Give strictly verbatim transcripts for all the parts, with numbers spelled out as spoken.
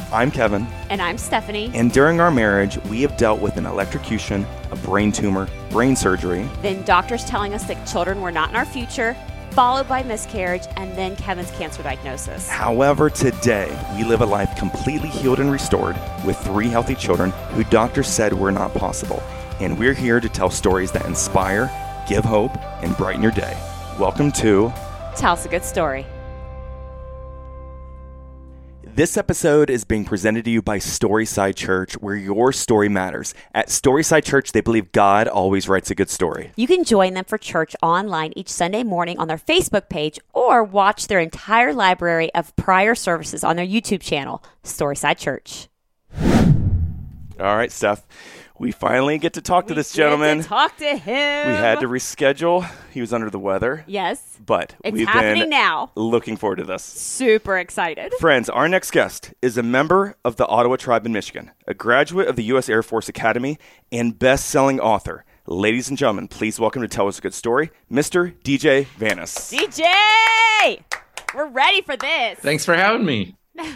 I'm Kevin. And I'm Stephanie. And during our marriage, we have dealt with an electrocution, a brain tumor, brain surgery. Then doctors telling us that children were not in our future, followed by miscarriage, and then Kevin's cancer diagnosis. However, today, we live a life completely healed and restored with three healthy children who doctors said were not possible. And we're here to tell stories that inspire, give hope, and brighten your day. Welcome to Tell Us a Good Story. This episode is being presented to you by Storyside Church, where your story matters. At Storyside Church, they believe God always writes a good story. You can join them for church online each Sunday morning on their Facebook page or watch their entire library of prior services on their YouTube channel, Storyside Church. All right, Steph. We finally get to talk we to this gentleman. Get to talk to him. We had to reschedule. He was under the weather. Yes. But it's we've happening been now. Looking forward to this. Super excited. Friends, our next guest is a member of the Ottawa Tribe in Michigan, a graduate of the U S Air Force Academy, and best-selling author. Ladies and gentlemen, please welcome to Tell Us a Good Story, Mister D J Vanis. D J! We're ready for this. Thanks for having me.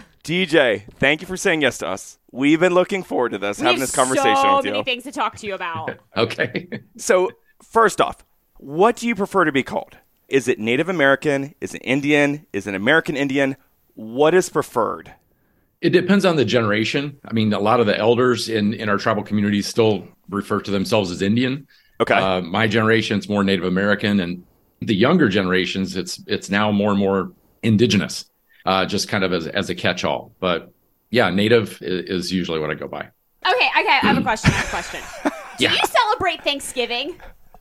D J, thank you for saying yes to us. We've been looking forward to this, we having this conversation so with you. So many things to talk to you about. Okay. So, first off, what do you prefer to be called? Is it Native American? Is it Indian? Is it American Indian? What is preferred? It depends on the generation. I mean, a lot of the elders in, in our tribal communities still refer to themselves as Indian. Okay. Uh, my generation, it's more Native American. And the younger generations, it's it's now more and more indigenous, uh, just kind of as, as a catch-all. But yeah, Native is, is usually what I go by. Okay, okay, I have a question. I have a question. Do Yeah. you celebrate Thanksgiving?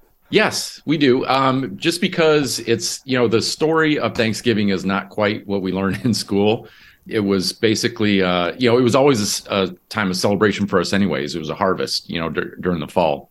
Yes, we do. Um, just because it's, you know, the story of Thanksgiving is not quite what we learned in school. It was basically, uh, you know, it was always a, a time of celebration for us anyways. It was a harvest, you know, d- during the fall.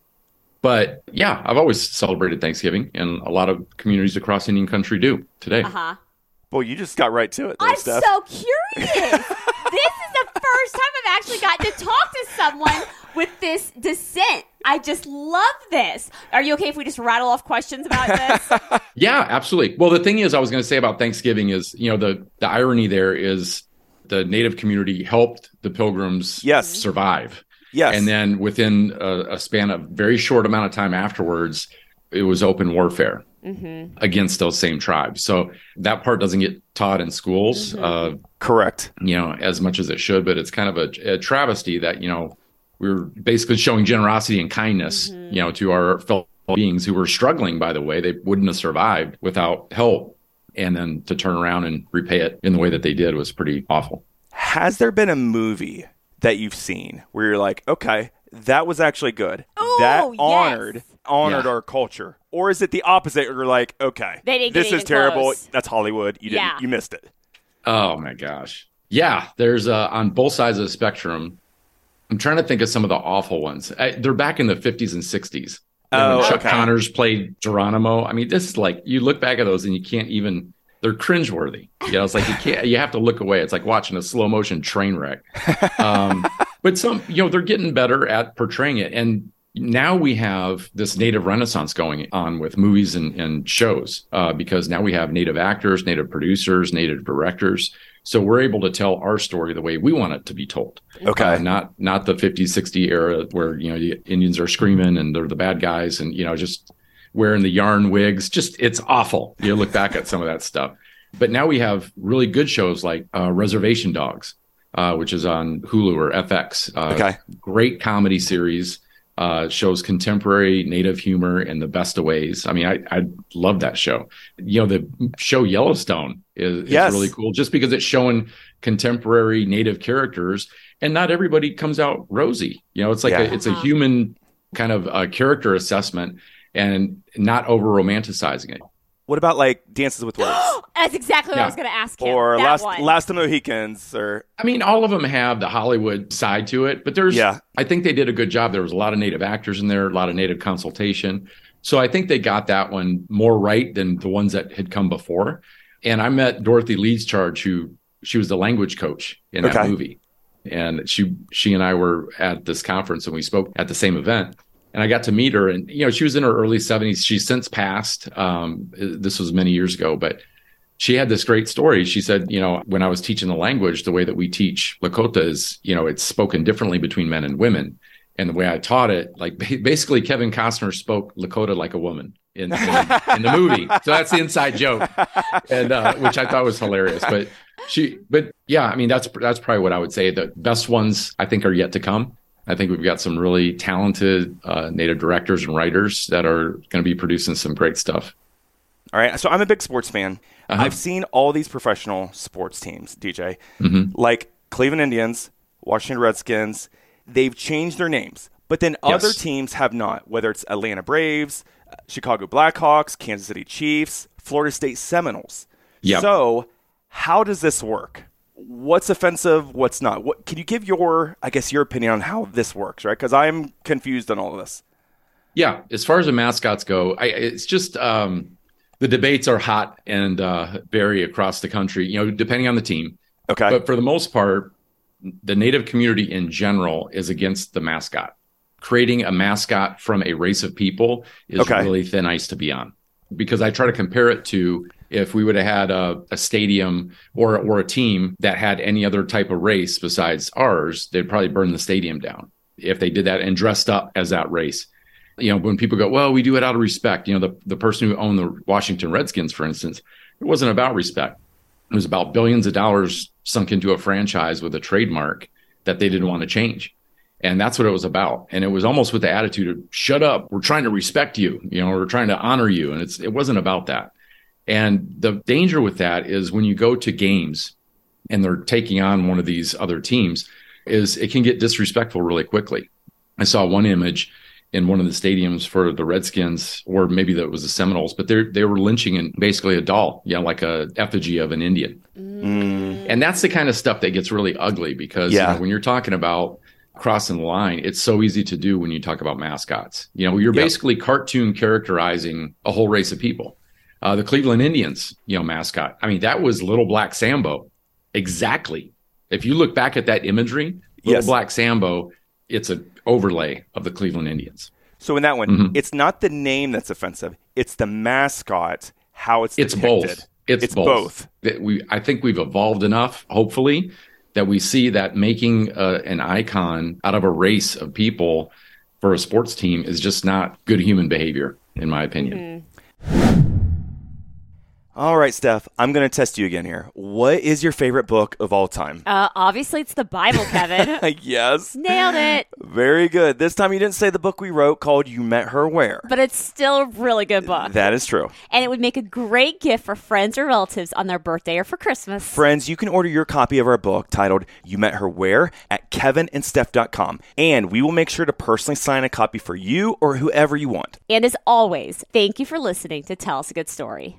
But yeah, I've always celebrated Thanksgiving, and a lot of communities across Indian country do today. Uh-huh. Well, you just got right to it there, I'm Steph. so curious. This is the first time I've actually gotten to talk to someone with this descent. I just love this. Are you okay if we just rattle off questions about this? Yeah, absolutely. Well, the thing is, I was going to say about Thanksgiving is, you know, the, the irony there is the Native community helped the Pilgrims Yes. survive. Yes. And then within a, a span of very short amount of time afterwards, it was open warfare mm-hmm. against those same tribes. So that part doesn't get taught in schools. Mm-hmm. Uh, Correct. you know, as much as it should, but it's kind of a, a travesty that, you know, we're basically showing generosity and kindness, Mm-hmm. you know, to our fellow beings who were struggling, by the way. They wouldn't have survived without help. And then to turn around and repay it in the way that they did was pretty awful. Has there been a movie that you've seen where you're like, okay, that was actually good. Ooh, that yes. honored honored Yeah. our culture? Or is it the opposite? You're like, okay, They didn't get this is even terrible. close. That's Hollywood. You didn't. Yeah. You missed it. Oh, my gosh. Yeah, there's uh, on both sides of the spectrum. I'm trying to think of some of the awful ones. I, they're back in the fifties and sixties. Oh, when Chuck okay. Connors played Geronimo. I mean, this is like, you look back at those and you can't even, they're cringeworthy. You know, it's like you can't, you have to look away. It's like watching a slow motion train wreck. Um, but some, you know, they're getting better at portraying it. And now we have this Native Renaissance going on with movies and, and shows, uh, because now we have Native actors, Native producers, Native directors. So we're able to tell our story the way we want it to be told. Okay. Uh, not not the fifties, sixties era where, you know, the Indians are screaming and they're the bad guys and, you know, just wearing the yarn wigs. Just, it's awful. You look back at some of that stuff. But now we have really good shows like uh, Reservation Dogs, uh, which is on Hulu or F X. Uh, Okay. Great comedy series. Uh, shows contemporary Native humor in the best of ways. I mean, I, I love that show. You know, the show Yellowstone is, Yes. is really cool just because it's showing contemporary Native characters, and not everybody comes out rosy. You know, it's like Yeah. a, it's a Uh-huh. human kind of uh, character assessment and not over romanticizing it. What about like Dances with Wolves That's exactly what Yeah. I was going to ask him. or that Last one. Last of the Mohicans? Or I mean, all of them have the Hollywood side to it, but there's, Yeah. I think they did a good job. There was a lot of Native actors in there, a lot of Native consultation. So I think they got that one more right than the ones that had come before. And I met Dorothy Leeds-Charge, who she was the language coach in that Okay. movie. And she, she and I were at this conference and we spoke at the same event. And I got to meet her, and, you know, she was in her early seventies. She's since passed. Um, this was many years ago, but she had this great story. She said, you know, when I was teaching the language, the way that we teach Lakota is, you know, it's spoken differently between men and women. And the way I taught it, like basically Kevin Costner spoke Lakota like a woman in, in, in the movie. So that's the inside joke, and uh, which I thought was hilarious. But she, but yeah, I mean, that's that's probably what I would say. The best ones I think are yet to come. I think we've got some really talented uh, Native directors and writers that are going to be producing some great stuff. All right. So I'm a big sports fan. Uh-huh. I've seen all these professional sports teams, D J, Mm-hmm. like Cleveland Indians, Washington Redskins. They've changed their names, but then other Yes. teams have not, whether it's Atlanta Braves, uh, Chicago Blackhawks, Kansas City Chiefs, Florida State Seminoles. Yep. So how does this work? What's offensive? What's not? What can you give your, I guess, your opinion on how this works, right? Because I'm confused on all of this. Yeah, as far as the mascots go, I, it's just um, the debates are hot and uh, vary across the country, you know, depending on the team. Okay. But for the most part, the Native community in general is against the mascot. Creating a mascot from a race of people is Okay. really thin ice to be on. Because I try to compare it to if we would have had a, a stadium or or a team that had any other type of race besides ours, they'd probably burn the stadium down if they did that and dressed up as that race. You know, when people go, well, we do it out of respect. You know, the, the person who owned the Washington Redskins, for instance, it wasn't about respect. It was about billions of dollars sunk into a franchise with a trademark that they didn't want to change. And that's what it was about. And it was almost with the attitude of, shut up, we're trying to respect you, you know, we're trying to honor you. And it's it wasn't about that. And the danger with that is when you go to games and they're taking on one of these other teams, is it can get disrespectful really quickly. I saw one image in one of the stadiums for the Redskins, or maybe that was the Seminoles, but they they were lynching in basically a doll, you know, like a effigy of an Indian. Mm. And that's the kind of stuff that gets really ugly because Yeah. you know, when you're talking about crossing the line, it's so easy to do when you talk about mascots. You know, you're Yep. basically cartoon characterizing a whole race of people. Uh, the Cleveland Indians, you know, mascot. I mean, that was Little Black Sambo. Exactly. If you look back at that imagery, Little Yes. Black Sambo, it's an overlay of the Cleveland Indians. So in that one, Mhm. it's not the name that's offensive. It's the mascot, how it's It's depicted. both. It's, It's both. both. That we, I think we've evolved enough, hopefully, that we see that making uh, an icon out of a race of people for a sports team is just not good human behavior, in my opinion. All right, Steph, I'm going to test you again here. What is your favorite book of all time? Uh, obviously, it's the Bible, Kevin. Yes. Nailed it. Very good. This time you didn't say the book we wrote called You Met Her Where. But it's still a really good book. That is true. And it would make a great gift for friends or relatives on their birthday or for Christmas. Friends, you can order your copy of our book titled You Met Her Where at kevin and steph dot com. And we will make sure to personally sign a copy for you or whoever you want. And as always, thank you for listening to Tell Us a Good Story.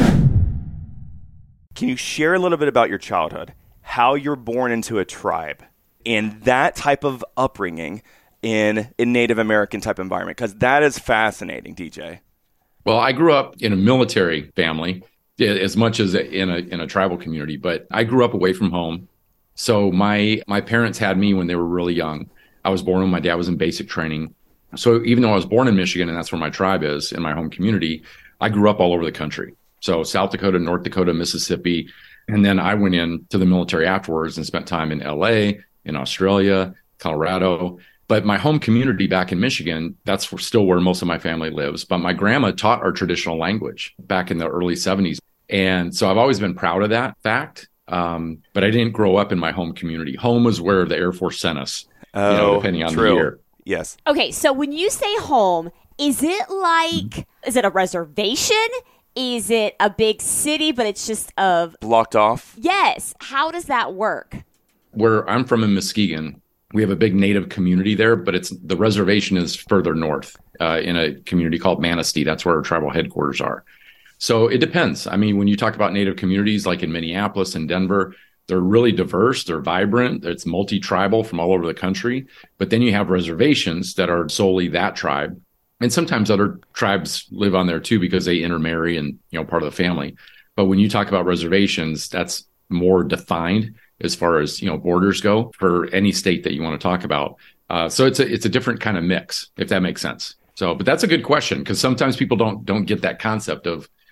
Can you share a little bit about your childhood, how you're born into a tribe, and that type of upbringing in a Native American type environment? Because that is fascinating, D J. Well, I grew up in a military family as much as in a in a tribal community, but I grew up away from home. So my my parents had me when they were really young. I was born when my dad was in basic training. So even though I was born in Michigan and that's where my tribe is, in my home community, I grew up all over the country. So South Dakota, North Dakota, Mississippi. And then I went into the military afterwards and spent time in L A, in Australia, Colorado. But my home community back in Michigan, that's still where most of my family lives. But my grandma taught our traditional language back in the early seventies. And so I've always been proud of that fact. Um, but I didn't grow up in my home community. Home was where the Air Force sent us, Oh, you know, depending on true. the year. Yes. Okay, so when you say home, is it like, is it a reservation? Is it a big city, but it's just of, Blocked off. yes. How does that work? Where I'm from in Muskegon, we have a big Native community there, but it's the reservation is further north uh, in a community called Manistee. That's where our tribal headquarters are. So it depends. I mean, when you talk about Native communities like in Minneapolis and Denver, they're really diverse. They're vibrant. It's multi-tribal from all over the country. But then you have reservations that are solely that tribe. And sometimes other tribes live on there too because they intermarry and, you know, part of the family. But when you talk about reservations, that's more defined as far as, you know, borders go for any state that you want to talk about. Uh, so it's a it's a different kind of mix, if that makes sense. So, but that's a good question because sometimes people don't don't get that concept of,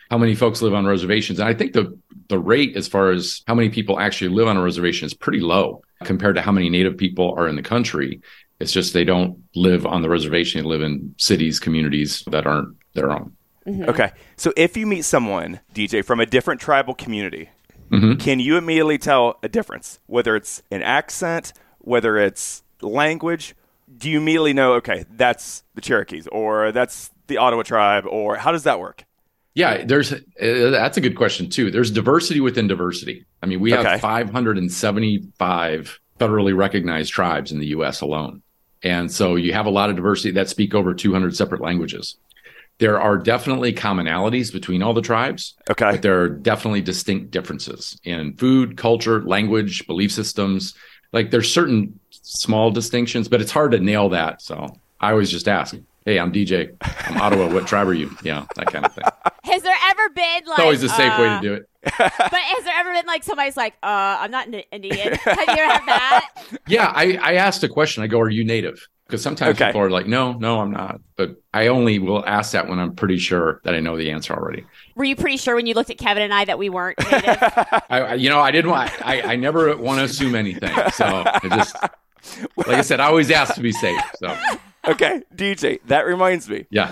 how many folks live on reservations. And I think the the rate as far as how many people actually live on a reservation is pretty low compared to how many Native people are in the country. It's just they don't live on the reservation. They live in cities, communities that aren't their own. Mm-hmm. Okay. So if you meet someone, D J, from a different tribal community, mm-hmm. can you immediately tell a difference? Whether it's an accent, whether it's language, do you immediately know, okay, that's the Cherokees or that's the Ottawa tribe, or how does that work? Yeah, there's uh, that's a good question too. There's diversity within diversity. I mean, we have okay. five hundred seventy-five federally recognized tribes in the U S alone. And so you have a lot of diversity that speak over two hundred separate languages. There are definitely commonalities between all the tribes. Okay. But there are definitely distinct differences in food, culture, language, belief systems. Like there's certain small distinctions, but it's hard to nail that. So I always just ask, hey, I'm D J. I'm Ottawa. What tribe are you? Yeah, that kind of thing. Has there ever been like... It's always a safe uh, way to do it. But has there ever been like somebody's like, uh, I'm not Indian. Have you ever had that? Yeah, I, I asked a question. I go, are you Native? Because sometimes okay. people are like, no, no, I'm not. But I only will ask that when I'm pretty sure that I know the answer already. Were you pretty sure when you looked at Kevin and I that we weren't Native? I, I, you know, I didn't want, I, I never want to assume anything. So I just, like I said, I always ask to be safe. So. Okay, D J, that reminds me. Yeah.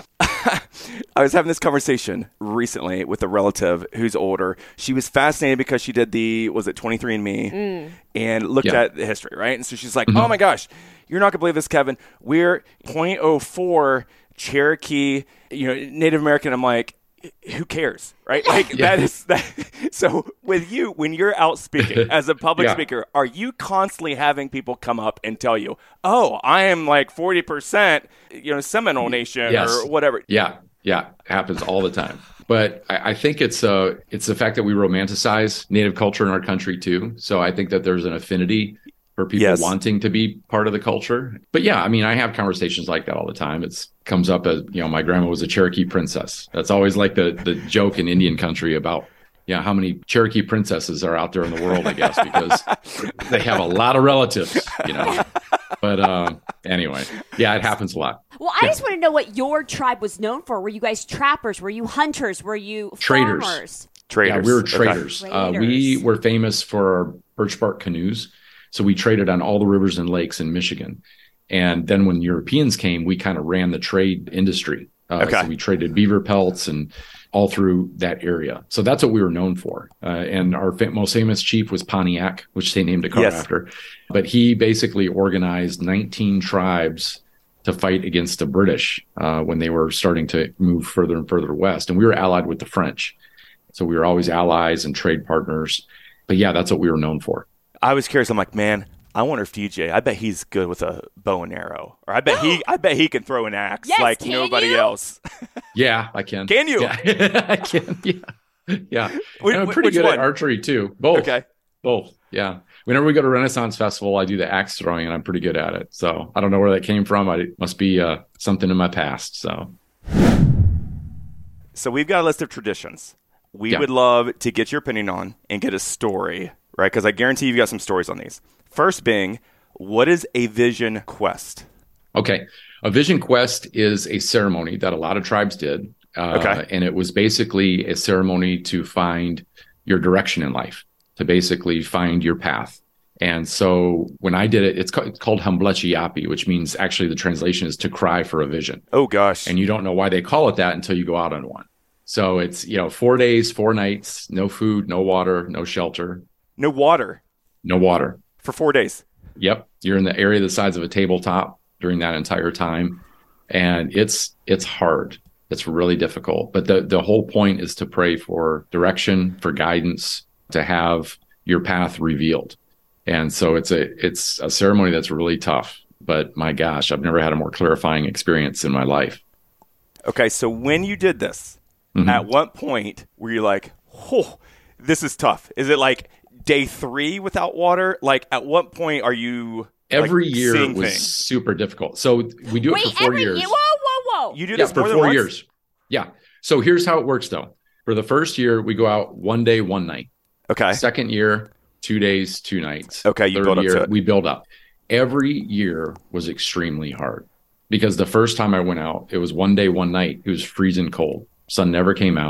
I was having this conversation recently with a relative who's older. She was fascinated because she did the, was it twenty-three and me, mm. and looked yeah. at the history, right? And so she's like, mm-hmm. oh my gosh, you're not going to believe this, Kevin. We're zero point zero four Cherokee, you know, Native American. I'm like, who cares, right? Like yeah. that is that. So with you, when you're out speaking as a public yeah. speaker, are you constantly having people come up and tell you, "Oh, I am like forty percent, you know, Seminole Nation yes. or whatever"? Yeah, yeah, it happens all the time. But I, I think it's uh it's the fact that we romanticize Native culture in our country too. So I think that there's an affinity for people yes. wanting to be part of the culture. But yeah, I mean, I have conversations like that all the time. It's comes up as, you know, my grandma was a Cherokee princess. That's always like the the joke in Indian country about, yeah, how many Cherokee princesses are out there in the world, I guess, because they have a lot of relatives, you know. But uh, anyway, yeah, it happens a lot. Well, I yeah. just want to know what your tribe was known for. Were you guys trappers? Were you hunters? Were you traders? Farmers? Traders. Yeah, we were traders. Okay. Uh, we were famous for our birch bark canoes. So we traded on all the rivers and lakes in Michigan. And then when Europeans came, we kind of ran the trade industry. Uh, okay. So we traded beaver pelts and all through that area. So that's what we were known for. Uh, and our fa- most famous chief was Pontiac, which they named a car yes. after. But he basically organized nineteen tribes to fight against the British uh, when they were starting to move further and further west. And we were allied with the French. So we were always allies and trade partners. But yeah, that's what we were known for. I was curious. I'm like, man, I wonder if D J, I bet he's good with a bow and arrow. Or I bet he I bet he can throw an axe yes, like nobody you? else. Yeah, I can. Can you? Yeah, I can. Yeah. Yeah. Which, and I'm pretty good one? at archery too. Both. Okay. Both. Yeah. Whenever we go to Renaissance Festival, I do the axe throwing and I'm pretty good at it. So I don't know where that came from. I, it must be uh, something in my past. So. So we've got a list of traditions we yeah. would love to get your opinion on and get a story, right? Because I guarantee you've got some stories on these. First being, what is a vision quest? Okay. A vision quest is a ceremony that a lot of tribes did. Uh, okay. And it was basically a ceremony to find your direction in life, to basically find your path. And so when I did it, it's called, it's called Hamblechiapi, which means actually the translation is to cry for a vision. Oh, gosh. And you don't know why they call it that until you go out on one. So it's, you know, four days, four nights, no food, no water, no shelter. No water? No water. For four days? Yep. You're in the area the size of a tabletop during that entire time. And it's it's hard. It's really difficult. But the, the whole point is to pray for direction, for guidance, to have your path revealed. And so it's a it's a ceremony that's really tough. But my gosh, I've never had a more clarifying experience in my life. Okay, so when you did this, mm-hmm. at what point were you like, oh, this is tough? Is it like day three without water? Like, at what point are you Every like, year seeing was things? super difficult. So we do Wait, it for four every years. Year? Whoa, whoa, whoa. You do yeah, this for more than four once? years. Yeah. So here's how it works, though. For the first year, we go out one day, one night. Okay. Second year, two days, two nights. Okay, you Third build up year, to it. we build up. Every year was extremely hard because the first time I went out, it was one day, one night. It was freezing cold. Sun never came out.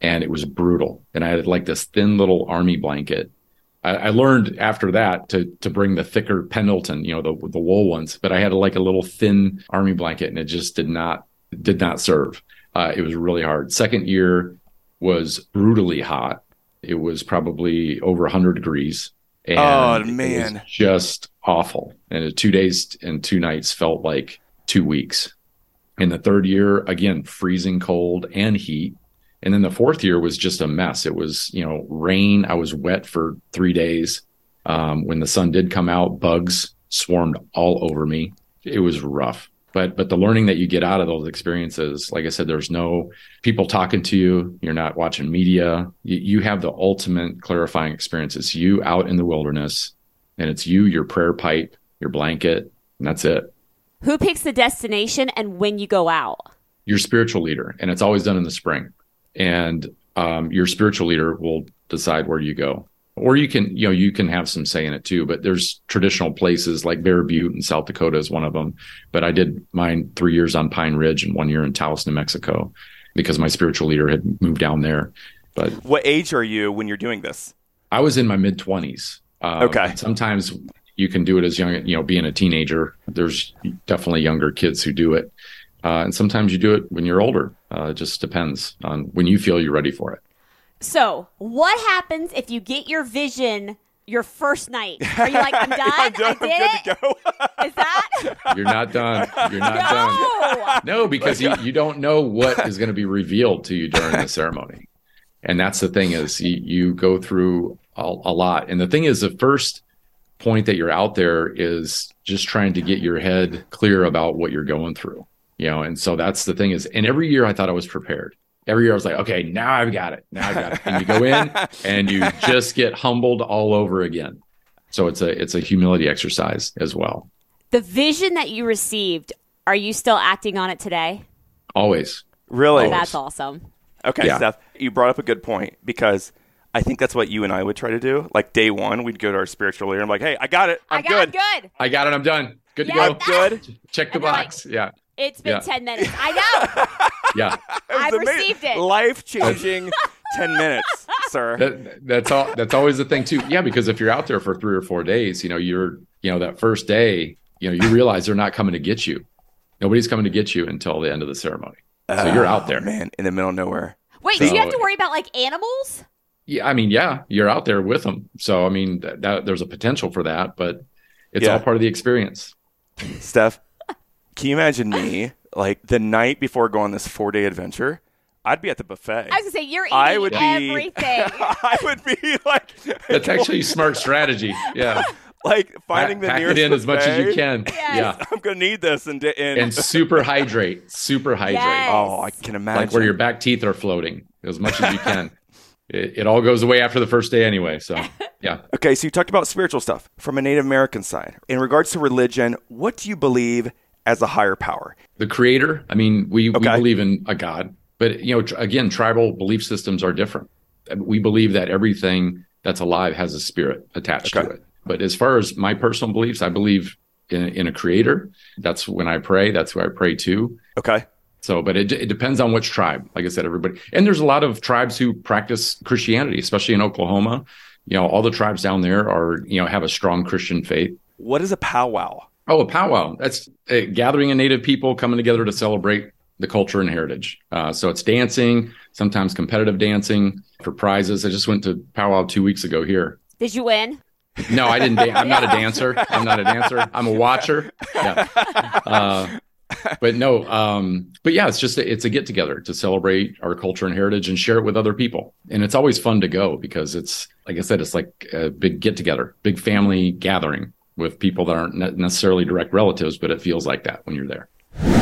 and it was brutal. And I had like this thin little army blanket. I, I learned after that to to bring the thicker Pendleton, you know, the the wool ones, but I had like a little thin army blanket, and it just did not did not serve. Uh, it was really hard. Second year was brutally hot. It was probably over one hundred degrees. And oh, man. It was just awful. And two days and two nights felt like two weeks. In the third year, again, freezing cold and heat. And then the fourth year was just a mess. It was, you know, rain. I was wet for three days. Um, when the sun did come out, bugs swarmed all over me. It was rough. But but the learning that you get out of those experiences, like I said, there's no people talking to you. You're not watching media. You, you have the ultimate clarifying experience. It's you out in the wilderness, and it's you, your prayer pipe, your blanket, and that's it. Who picks the destination and when you go out? Your spiritual leader, and it's always done in the spring. And um, your spiritual leader will decide where you go. Or you can, you know, you can have some say in it too, but there's traditional places like Bear Butte in South Dakota is one of them. But I did mine three years on Pine Ridge and one year in Taos, New Mexico, because my spiritual leader had moved down there. But what age are you when you're doing this? I was in my mid twenties. Uh, okay. Sometimes you can do it as young, you know, being a teenager. There's definitely younger kids who do it. Uh, and sometimes you do it when you're older. Uh, it just depends on when you feel you're ready for it. So, what happens if you get your vision your first night? Are you like, I'm done? I'm done. I did I'm it? good to go. Is that? You're not done. You're not no. done. No, because you, you don't know what is going to be revealed to you during the ceremony. And that's the thing is you, you go through a, a lot. And the thing is, the first point that you're out there is just trying to get your head clear about what you're going through. You know, and so that's the thing is, and every year I thought I was prepared. Every year I was like, okay, now I've got it. Now I've got it. And you go in and you just get humbled all over again. So it's a it's a humility exercise as well. The vision that you received, are you still acting on it today? Always. Really? Always. That's awesome. Okay, Yeah. Steph, you brought up a good point because I think that's what you and I would try to do. Like day one, we'd go to our spiritual leader and I'm like, hey, I got it. I'm I got good. it good. I got it. I'm done. Good to Yeah, go. I'm good. Check the And they're box. yeah. It's been Yeah. ten minutes. I know. Yeah. I've It was received it. Life-changing ten minutes, sir. That, that's all. That's always the thing too. Yeah, because if you're out there for three or four days, you know, you're, you know, that first day, you know, you realize they're not coming to get you. Nobody's coming to get you until the end of the ceremony. So you're out there, Oh, man, in the middle of nowhere. Wait, So- do you have to worry about like animals? Yeah, I mean, yeah, you're out there with them. So I mean, that, that there's a potential for that, but it's Yeah. all part of the experience. Steph, can you imagine me, like, the night before going on this four-day adventure? I'd be at the buffet. I was gonna say you're eating I would be- everything. I would be, like... That's actually a smart strategy. Yeah, like, finding pack, the pack nearest it in as much as you buffet. can. Yes. Yeah, I'm going to need this. And, and, and super hydrate, super hydrate. Yes. oh, I can imagine. Like where your back teeth are floating as much as you can. it, it all goes away after the first day anyway. So yeah. Okay, so you talked about spiritual stuff from a Native American side. In regards to religion, what do you believe as a higher power? The creator. I mean, we, we Okay. believe in a God, but you know, tr- again, tribal belief systems are different. We believe that everything that's alive has a spirit attached Okay. to it. But as far as my personal beliefs, I believe in, in a creator. That's when I pray. That's who I pray to. Okay. So, but it, it depends on which tribe. Like I said, everybody, and there's a lot of tribes who practice Christianity, especially in Oklahoma. You know, all the tribes down there are, you know, have a strong Christian faith. What is a powwow? Oh, a powwow. That's a gathering of Native people coming together to celebrate the culture and heritage. Uh, so it's dancing, sometimes competitive dancing for prizes. I just went to powwow two weeks ago here. Did you win? No, I didn't. Dan- I'm not a dancer. I'm not a dancer. I'm a watcher. Yeah. Uh, but no, um, but yeah, it's just a, it's a get together to celebrate our culture and heritage and share it with other people. And it's always fun to go because it's, like I said, it's like a big get together, big family gathering with people that aren't ne- necessarily direct relatives, but it feels like that when you're there.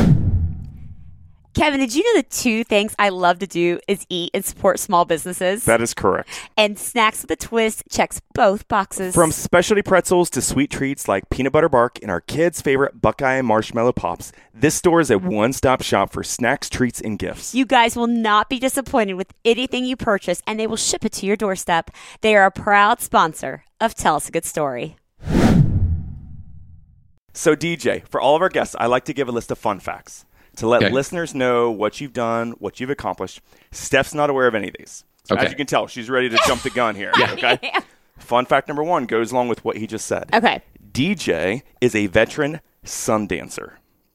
Kevin, did you know the two things I love to do is eat and support small businesses? That is correct. And Snacks with a Twist checks both boxes. From specialty pretzels to sweet treats like peanut butter bark and our kids' favorite Buckeye and Marshmallow Pops, this store is a one-stop shop for snacks, treats, and gifts. You guys will not be disappointed with anything you purchase, and they will ship it to your doorstep. They are a proud sponsor of Tell Us a Good Story. So, D J, for all of our guests, I like to give a list of fun facts. to let Okay. listeners know what you've done, what you've accomplished. Steph's not aware of any of these. So Okay. as you can tell, she's ready to jump the gun here. Yeah. Okay. Yeah. Fun fact number one goes along with what he just said. Okay. D J is a veteran sun dancer.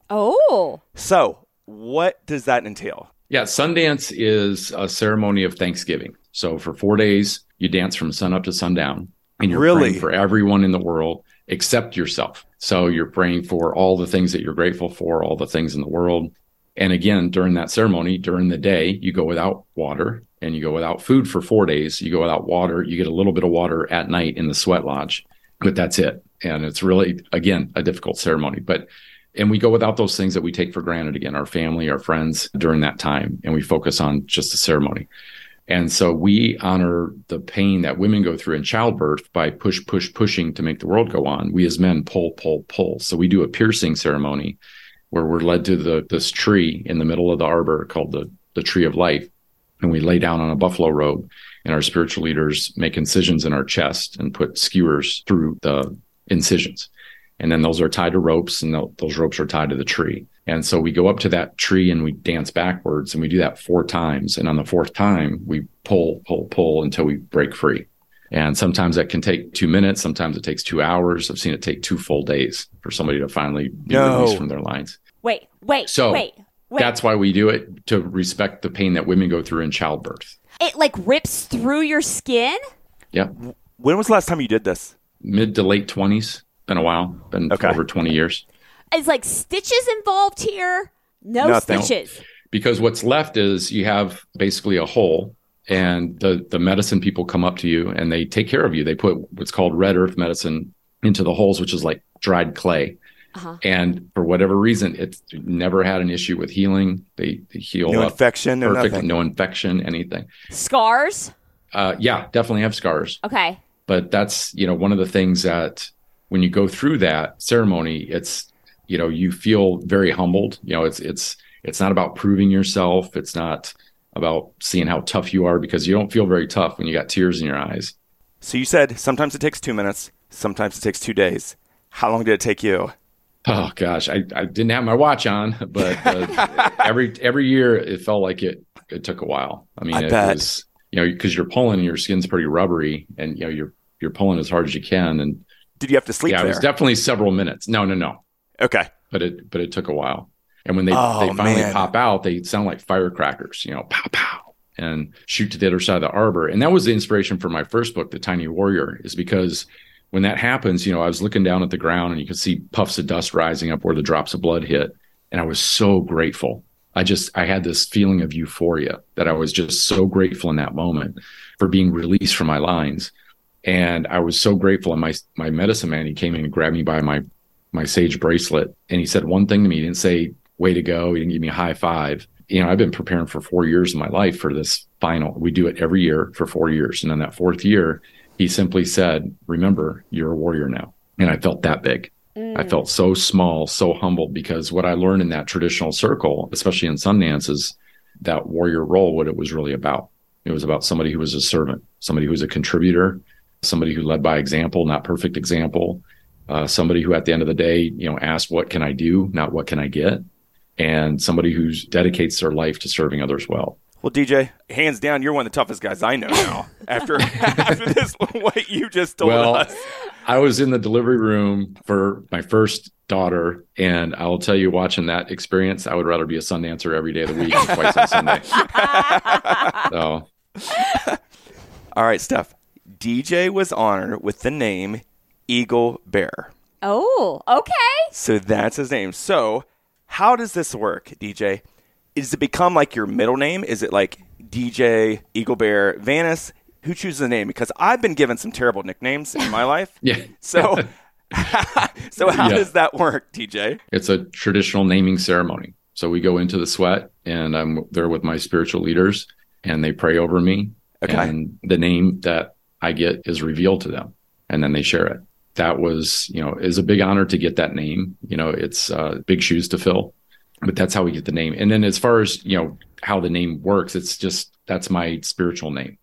Oh. So what does that entail? Yeah, Sundance is a ceremony of Thanksgiving. So for four days, you dance from sun up to sundown, and you're Really? praying for everyone in the world except yourself. So you're praying for all the things that you're grateful for, all the things in the world. And again, during that ceremony, during the day, you go without water and you go without food for four days. You go without water. You get a little bit of water at night in the sweat lodge, but that's it. And it's really, again, a difficult ceremony. But And we go without those things that we take for granted, again, our family, our friends during that time, and we focus on just the ceremony. And so we honor the pain that women go through in childbirth by push, push, pushing to make the world go on. We as men pull, pull, pull. So we do a piercing ceremony where we're led to the this tree in the middle of the arbor called the, the tree of life. And we lay down on a buffalo robe, and our spiritual leaders make incisions in our chest and put skewers through the incisions. And then those are tied to ropes, and th- those ropes are tied to the tree. And so we go up to that tree and we dance backwards, and we do that four times. And on the fourth time, we pull, pull, pull until we break free. And sometimes that can take two minutes. Sometimes it takes two hours. I've seen it take two full days for somebody to finally be No. released from their lines. Wait, wait, So wait, wait. That's why we do it, to respect the pain that women go through in childbirth. It like rips through your skin? Yeah. When was the last time you did this? Mid to late twenties. Been a while. Been Okay. over twenty years. Is like stitches involved here? No Nothing. stitches. Because what's left is you have basically a hole, and the, the medicine people come up to you and they take care of you. They put what's called red earth medicine into the holes, which is like dried clay. Uh-huh. And for whatever reason, it's never had an issue with healing. They, they heal No up infection, no perfect, nothing. no infection, anything. Scars? Uh, yeah, definitely have scars. Okay. But that's, you know, one of the things that when you go through that ceremony, it's, you know, you feel very humbled. You know, it's, it's, it's not about proving yourself. It's not about seeing how tough you are, because you don't feel very tough when you got tears in your eyes. So you said sometimes it takes two minutes, sometimes it takes two days. How long did it take you? Oh gosh, I, I didn't have my watch on, but uh, every, every year it felt like it, it took a while. I mean, I it bet. was, you know, because you're pulling, your skin's pretty rubbery, and, you know, you're, you're pulling as hard as you can. And Did you have to sleep yeah, there? it was definitely several minutes. No, no, no. Okay. But it, but it took a while. And when they, Oh, they finally man. pop out, they sound like firecrackers, you know, pow, pow, and shoot to the other side of the arbor. And that was the inspiration for my first book, The Tiny Warrior, is because when that happens, you know, I was looking down at the ground and you could see puffs of dust rising up where the drops of blood hit. And I was so grateful. I just, I had this feeling of euphoria that I was just so grateful in that moment for being released from my lines. And I was so grateful. And my, my medicine man, he came in and grabbed me by my, my sage bracelet. And he said one thing to me. He didn't say, way to go. He didn't give me a high five. You know, I've been preparing for four years of my life for this final. We do it every year for four years. And then that fourth year, he simply said, remember, you're a warrior now. And I felt that big. Mm. I felt so small, so humbled, because what I learned in that traditional circle, especially in Sundance, is that warrior role, what it was really about. It was about somebody who was a servant, somebody who was a contributor, somebody who led by example, not perfect example, uh, somebody who at the end of the day, you know, asked, what can I do? Not what can I get? And somebody who dedicates their life to serving others well. Well, D J, hands down, you're one of the toughest guys I know now. after after this, what you just told Well, us. I was in the delivery room for my first daughter, and I'll tell you, watching that experience, I would rather be a Sundancer every day of the week than twice on Sunday. So, All right, Steph. D J was honored with the name Eagle Bear. Oh, okay. So that's his name. So how does this work, D J? Does it become like your middle name? Is it like D J Eagle Bear Vanis? Who chooses the name? Because I've been given some terrible nicknames in my life. yeah. So, so how Yeah. does that work, D J? It's a traditional naming ceremony. So we go into the sweat, and I'm there with my spiritual leaders, and they pray over me. Okay. And the name that I get is revealed to them, and then they share it. That was, you know, is a big honor to get that name. You know, it's uh, big shoes to fill, but that's how we get the name. And then as far as, you know, how the name works, it's just, that's my spiritual name.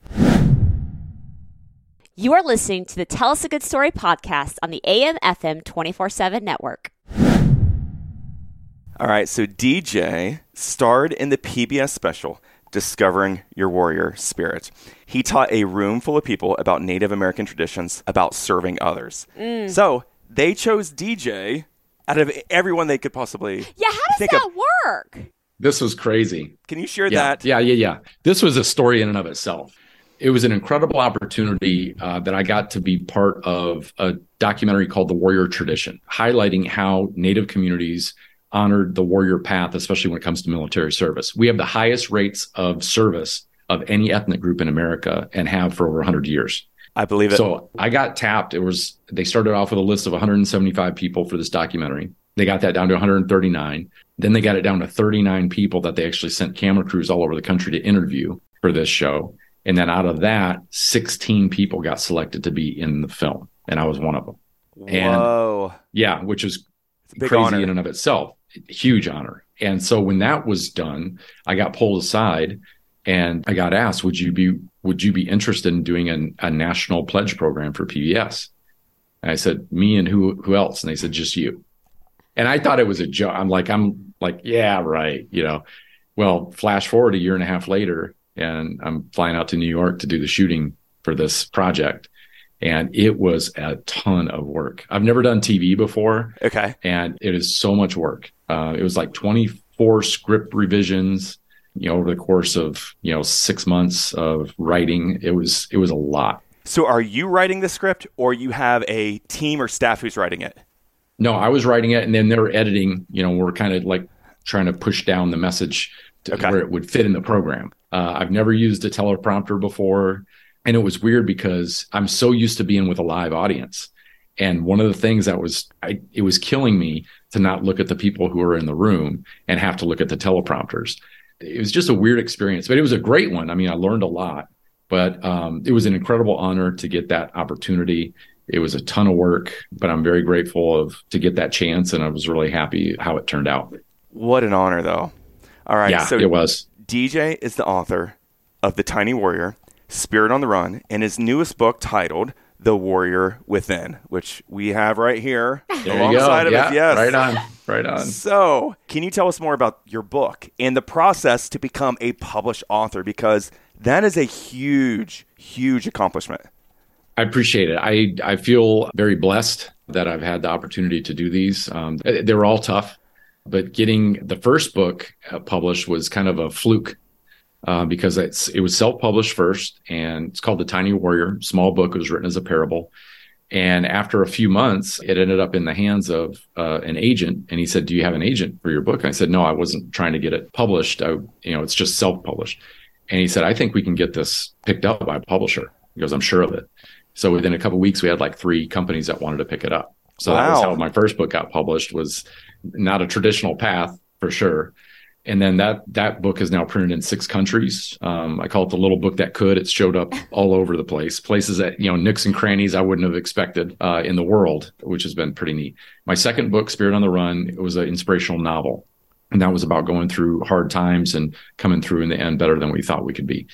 You are listening to the Tell Us a Good Story podcast on the A M F M twenty-four seven network. All right, so D J starred in the P B S special, Discovering Your Warrior Spirit. He taught a room full of people about Native American traditions, about serving others. Mm. So they chose D J out of everyone they could possibly Yeah, how does think that of. work? This was crazy. Can you share yeah, that? Yeah, yeah, yeah. This was a story in and of itself. It was an incredible opportunity uh, that I got to be part of a documentary called The Warrior Tradition, highlighting how Native communities honored the warrior path, especially when it comes to military service. We have the highest rates of service of any ethnic group in America and have for over one hundred years. I believe it. So I got tapped. It was, they started off with a list of one hundred seventy-five people for this documentary. They got that down to one hundred thirty-nine. Then they got it down to thirty-nine people that they actually sent camera crews all over the country to interview for this show. And then out of that, sixteen people got selected to be in the film. And I was one of them. Whoa. And yeah, which is Big crazy honor. in and of itself. Huge honor. And so when that was done, I got pulled aside and I got asked, would you be, would you be interested in doing an, a national pledge program for P B S? And I said, me and who, who else? And they said, just you. And I thought it was a joke. I'm like, I'm like, yeah, right. You know, well, flash forward a year and a half later, and I'm flying out to New York to do the shooting for this project. And it was a ton of work. I've never done T V before. Okay. And it is so much work. Uh, it was like twenty-four script revisions, you know, over the course of, you know, six months of writing. It was, it was a lot. So are you writing the script or you have a team or staff who's writing it? No, I was writing it and then they were editing, you know, we're kind of like trying to push down the message to Okay. where it would fit in the program. Uh, I've never used a teleprompter before. And it was weird because I'm so used to being with a live audience. And one of the things that was, I, it was killing me to not look at the people who were in the room and have to look at the teleprompters. It was just a weird experience, but it was a great one. I mean, I learned a lot, but um, it was an incredible honor to get that opportunity. It was a ton of work, but I'm very grateful of to get that chance. And I was really happy how it turned out. What an honor, though. All right. Yeah, so it was. D J is the author of The Tiny Warrior, Spirit on the Run, and his newest book titled The Warrior Within, which we have right here There alongside you of go. it. Yeah, Yes. right on, right on. So, can you tell us more about your book and the process to become a published author? Because that is a huge, huge accomplishment. I appreciate it. I, I feel very blessed that I've had the opportunity to do these. Um, they were all tough, but getting the first book uh, published was kind of a fluke uh, because it's, it was self-published first, and it's called The Tiny Warrior. Small book. It was written as a parable. And after a few months, it ended up in the hands of uh, an agent. And he said, do you have an agent for your book? And I said, no, I wasn't trying to get it published. I, you know, it's just self-published. And he said, I think we can get this picked up by a publisher. He goes, I'm sure of it. So within a couple of weeks, we had like three companies that wanted to pick it up. So Wow. that was how my first book got published. Was not a traditional path for sure. And then that that book is now printed in six countries. Um, I call it the little book that could. It's showed up all over the place, places that, you know, nooks and crannies I wouldn't have expected uh, in the world, which has been pretty neat. My second book, Spirit on the Run, it was an inspirational novel. And that was about going through hard times and coming through in the end better than we thought we could be.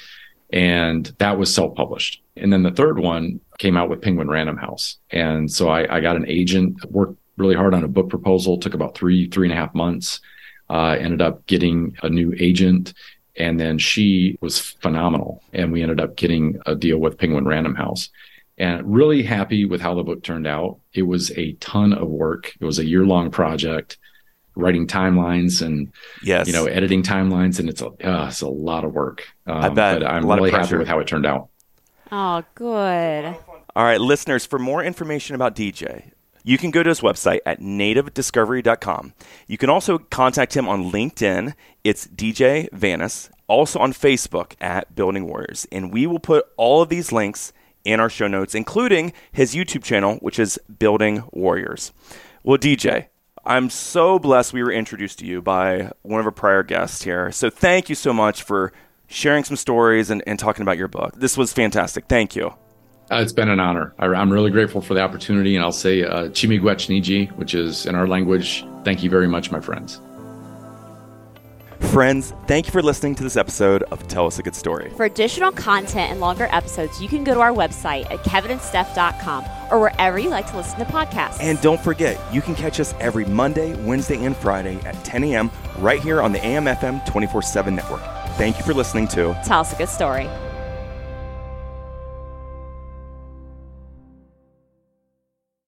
And that was self-published. And then the third one came out with Penguin Random House. And so I, I got an agent, worked really hard on a book proposal, took about three, three and a half months, uh, ended up getting a new agent. And then she was phenomenal. And we ended up getting a deal with Penguin Random House. And really happy with how the book turned out. It was a ton of work. It was a year-long project, writing timelines and, Yes. you know, editing timelines. And it's a, uh, it's a lot of work. Um, I bet. But I'm A lot of really happy pressure. with how it turned out. Oh, good. All right, listeners, for more information about D J, you can go to his website at native discovery dot com. You can also contact him on LinkedIn. It's D J Vanis. Also on Facebook at Building Warriors. And we will put all of these links in our show notes, including his YouTube channel, which is Building Warriors. Well, D J, I'm so blessed we were introduced to you by one of our prior guests here. So thank you so much for sharing some stories and, and talking about your book. This was fantastic. Thank you. Uh, it's been an honor. I, I'm really grateful for the opportunity. And I'll say uh, Chimigwechniji, which is in our language, thank you very much, my friends. Friends, thank you for listening to this episode of Tell Us a Good Story. For additional content and longer episodes, you can go to our website at kevin and steph dot com or wherever you like to listen to podcasts. And don't forget, you can catch us every Monday, Wednesday, and Friday at ten a.m. right here on the A M F M twenty-four seven network. Thank you for listening to Tell Us a Good Story.